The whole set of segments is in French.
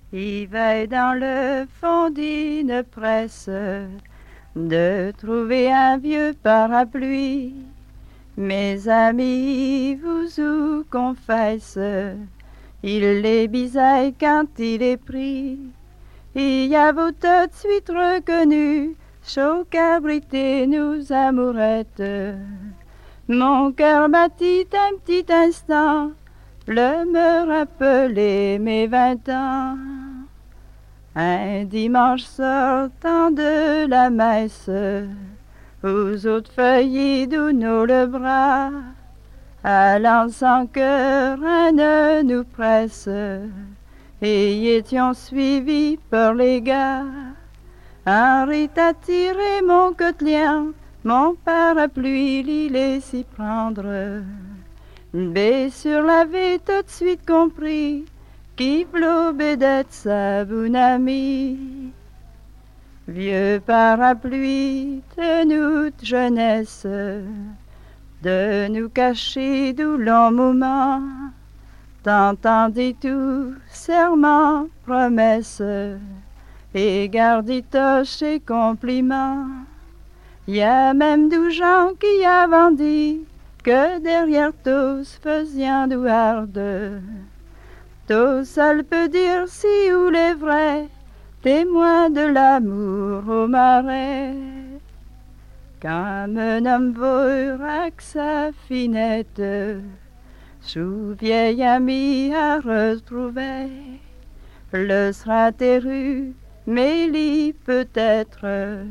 Il veille dans le fond d'une presse de trouver un vieux parapluie. Mes amis, vous vous confesse, il les bisaille quand il est pris. Il y a vous tout de suite reconnu, chaud cabrité nous amourettes. Mon cœur battit un petit instant, le me rappeler mes 20 ans. Un dimanche sortant de la messe, aux autres feuillis d'où nous le bras, allant sans cœur, un ne nous presse, et y étions suivis par les gars. Henri t'a tiré mon cotelien, mon parapluie, l'y laissé prendre. Mais sur l'avait tout de suite compris, qui flobait d'être sa bonne amie. Vieux parapluie de notre jeunesse, de nous cacher d'où long moment, t'entendis tout serment, promesse, et gardis toche et compliments. Y a même d'ou gens qui avaient dit que derrière tous faisaient douarde. Tout seul peut dire si ou les vrais témoins de l'amour au marais. Quand un homme voit avec sa finette, sous vieil ami à retrouver, le sera terru, mais lui peut-être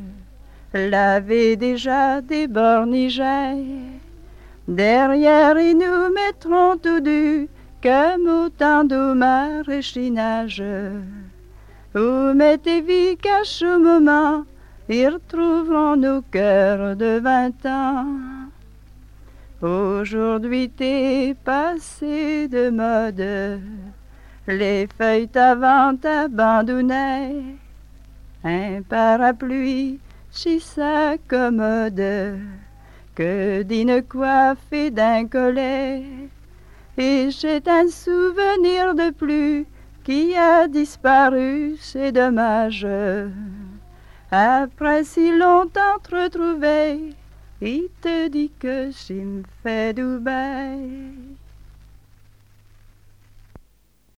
l'avait déjà des bornigets. Derrière, ils nous mettront tous deux comme autant de maraîchinage. Où mettez-vous qu'à ce moment, ils retrouveront nos cœurs de 20 ans. Aujourd'hui t'es passé de mode, les feuilles t'avant abandonnées. Un parapluie si sa commode, que d'une coiffe et d'un collet. Et j'ai un souvenir de plus qui a disparu, c'est dommage. Après si longtemps te retrouver, il te dit que j'y me fais du bail.